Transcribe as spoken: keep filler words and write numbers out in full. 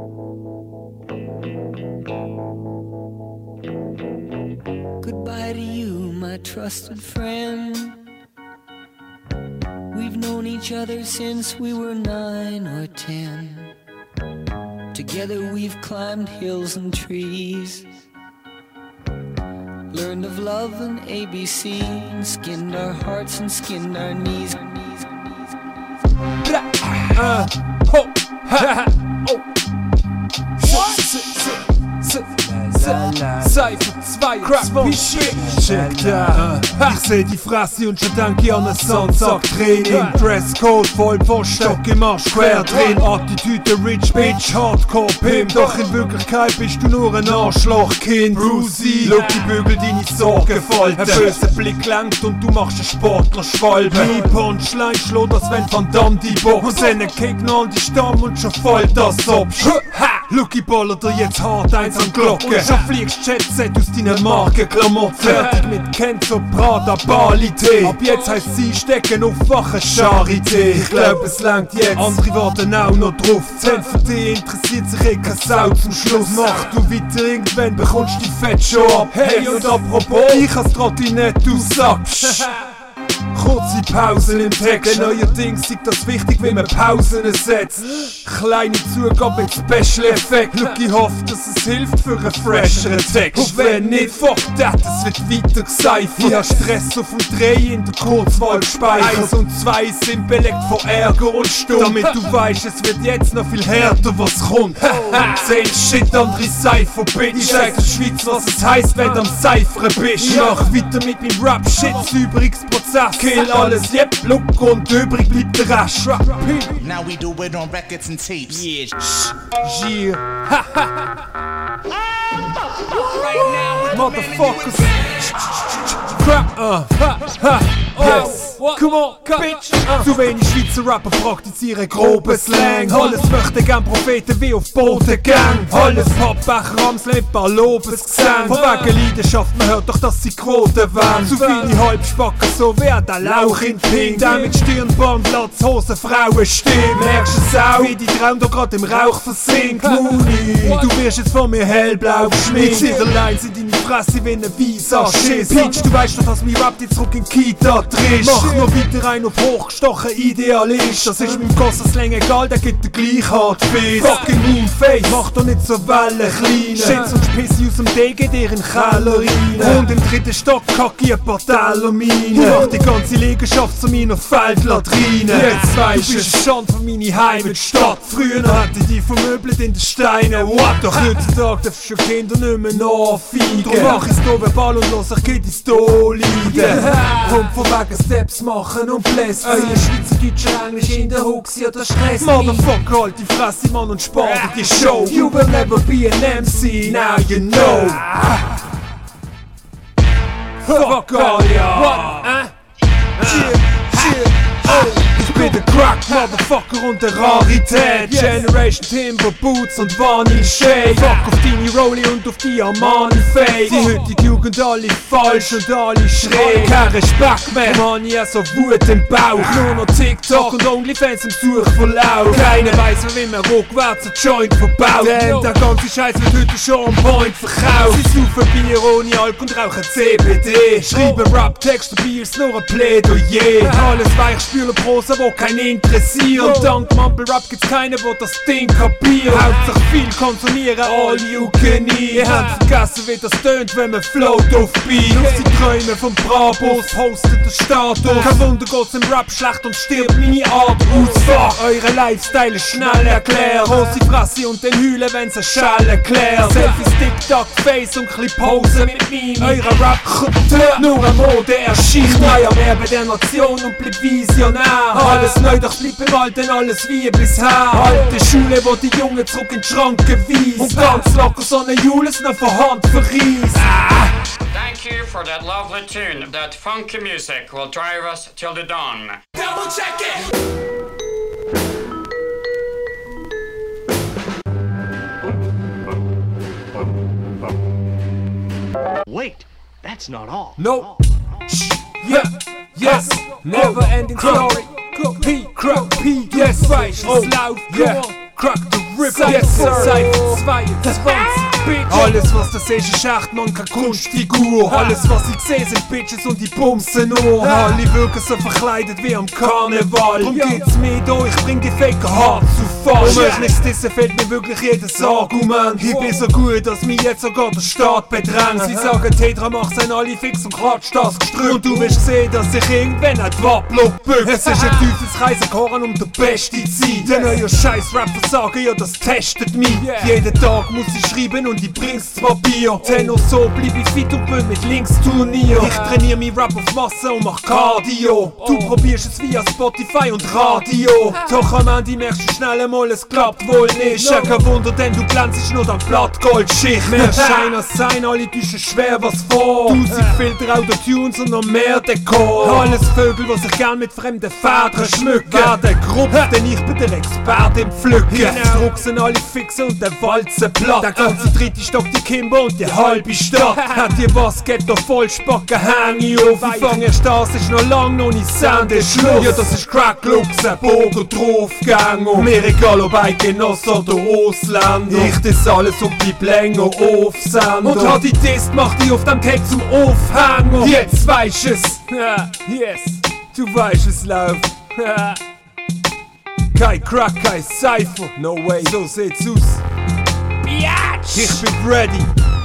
Goodbye to you, my trusted friend. We've known each other since we were nine or ten. Together we've climbed hills and trees, learned of love and A B C, and skinned our hearts and skinned our knees. Uh, ho, ha, oh. Cypher zwei, Crack, check da. Ich seh die Fresse und schon denke an ein Sandsack-Training. Dresscode voll Post, Stock im Arsch, quer drin. Attitüde Rich Bitch, Hardcore Pimp. Doch in Wirklichkeit bist du nur ein Arschlochkind. Brucey, schau die Bügel deine Sorgen falten. Ein böser Blick lenkt und du machst einen Sportler Schwalbe. Die Punchline schlägt, als wenn Van Damme die Box. Und dann Gegner an die Stamm und schon voll das Obst. Lucky baller dir jetzt hart eins an Glocke. Schon fliegst Jetset aus deinen Markenklamotten. Fertig mit Kenzo, Prada, Bali Tee. Ab jetzt heisst sie stecken auf wache Charité. Ich glaub es langt jetzt, andere warten auch noch drauf. Zehn für dich interessiert sich eh keine Sau zum Schluss. Mach du weiter, irgendwann bekommst die Fett schon ab. Hey und apropos, ich has Trottinett, du Sack. Kurze Pausen im Text, denn neuerdings ist das wichtig, wie man Pausen setzt. Kleine Zugabe mit Special Effekt. Look, ich hoffe, dass es hilft für einen fresheren Text. Und wenn nicht, fuck that, es wird weiter geseifert. Ich hab Stress auf dem Dreh in der Kurzwahl gespeichert. Eins und zwei sind belegt von Ärger und Sturm. Damit du weißt, es wird jetzt noch viel härter, was kommt. Same shit, andere Cypher, bitch. Ich sag der Schweiz, was es heisst, wenn du am Cyphern bist. Ich mach weiter mit meinem Rap-Shit, das Übrigungsprozess. Kill alles, yep, look und übrig bleibt der Rest. Now we do it on records and tapes. Yeah, yeah. Ha ha. Motherfuckers. Crap, uh, ha, ha. Yes. Come on, bitch. Uh. Zu wenig Schweizer Rapper praktizieren groben Slang. Alles möchte gern Propheten wie auf Bodengang. Alles Pappbecher am Slip, Lobes Gesang. Von wegen Leidenschaft, man hört doch, dass sie Quoten wären. Zu viele Halbspacken, so wie der Lauch in Pink. Der mit Stirnband, Latzhosen, Frauenstimmen. Merkst du es auch, wie die Traum doch grad im Rauch versinkt. Muni, du wirst jetzt von mir hellblau geschminkt. Mit ihrer Lines in deine Fresse wie ein weißer Schiss. Peach, du weißt doch, dass mein Rap dich zurück in die Kita trisch. Mach noch weiter ein auf hochgestochen Idealist. Das ist meinem Gossenslang egal, der gibt dir gleich hart Biss. Fucking Moonface, mach doch nicht so Wellen kleine. Shit, sonst piss ich aus dem D, geht dir in den Keller rein. Und im dritten Stock kacke ich ein paar Tellermine. Mach die ganze Liegenschaft zu meiner Feldlatrine. Jetzt weisst du, bist ein Schand von meiner Heimatstadt. Früher hatte ich die vermöbelt in den Steinen. What? Doch heutzutage darfst du Kinder nicht mehr nachfeigen. Drum mach ich's do verbal und los, ich geh ins Do leiden. Kommt von wegen Steps machen und bläst. Euer Schweizerdeutscher Englisch in der Huxi oder Stress. Motherfucker, halt die Fresse, Mann, und spar dir die Show. You will never be an M C, now you know. Fuck all y'all. What? Äh? Chill, chill, oh. Ich bin der Crack, Motherfucker und der Rarität. Yes. Generation Timber, Boots und Vanille Shade. Fuck auf deine Rolli und auf die Armani Fade. Die heutige Jugend alle falsch und alle schräg. Kein Respekt mehr, man, ich hab so Wut im Bauch. Nur noch TikTok und Onlyfans im Such von Lauf. Keiner weiss, wie man rückwärts ein Joint verbaut. Denn der ganze Scheiß wird heute schon on point verkauft. Sie saufen Bier ohne Alk und rauchen C B D. Schreiben Rap-Text, Bier ist nur ein Plädoyer. Alles Weichspüler, Prosa, wo kein interessiert. Und dank Mumble-Rap gibt's keinen, wo das Ding kapiert. Hauptsache viel konsumieren, all you can eat. Ihr habt vergessen, wie das tönt, wenn man float auf Beat. Auf die Träume vom Brabus postet der Status. Kein Wunder geht's im Rap schlecht und stirbt meine Art aus. Fuck, eure Lifestyle ist schnell erklärt. Große Fresse und dann heulen, wenn's ein Schall erklärt. Selfies, TikTok, Face und chli Pose mit mir. Eure Rap nur eine Mode erscheint. Neuer Erbe der Nation und bleibt visionär. Alles neu, doch bleibt im Alten alles wie bisher. Alte Schule, wo die Jungen zurück in die Schranke wies. Und ganz locker so eine Jules noch von Hand verries. Ah. Thank you for that lovely tune. That funky music will drive us till the dawn. Double check it! Wait, that's not all. No. Shh. Yeah. Yes. Never ending story. P, crack, P, yes, right, it's loud, yeah, crack the Ripper, yes sir, Cypher zweiundzwanzig, Bitch. Alles was du siehst ist echt, man, keine Kunstfigur. Alles was ich sehe sind Bitches und die bumsen nur. Alle wirken so verkleidet wie am Karneval. Drum geht's mir da, ich bring die Faker hart zu Fall. Um euch nichts dissen fehlt mir wirklich jedes Argument. Ich bin so gut, dass mich jetzt sogar der Staat bedrängt. Sie sagen, Tetra macht sein alle fix und klatscht das Gestrüpp. Und du wirst sehen, dass sich irgendwann ein Wapplock bückt. Es ist ein Teufelsreis, ein Koran um der Beste zu sein. Denn euer scheiß Rap-Versagen, ja das testet mich. Jeden Tag muss ich schreiben und ich bring's zu Papier. Tenno so bleib ich fit und bin mit Links-Turnier. Ich trainiere mich Rap auf Masse und mach Cardio. Du probierst es via Spotify und Radio. Doch am Ende merkst du schnell einmal, es klappt wohl nicht. Ja, kein Wunder, denn du glänzest nur an Blattgoldschicht. Mehr Schein als sein, alle täuschen schwer was vor. Tausend Filter, Autotunes und noch mehr Dekor. Alles Vögel, die sich gern mit fremden Federn schmücken. Werden Gruppe, denn ich bin der Experte im Pflücken. Jetzt drucksen alle fixen und der Walzen platt. Der ganze dritte Stock, die Kimber und die halbe Stadt. Hat ihr was, geht doch voll Spacken, häng ich auf. Ich fang erst an, es ist noch lang noch nicht Sende Schluss. Ja, das ist Crack-Luchsen, Bogen draufgänger. Mir egal ob ein Genoss oder Ausländer. Ich das alles und bleib länger auf Sender. Und hat die Test macht die auf dem Tag zum Aufhänger. Jetzt weisst es. Yes, du weißt es, Love. Kein Crack, kein Cypher. No way, so sieht's aus. Biatch! Ich bin ready.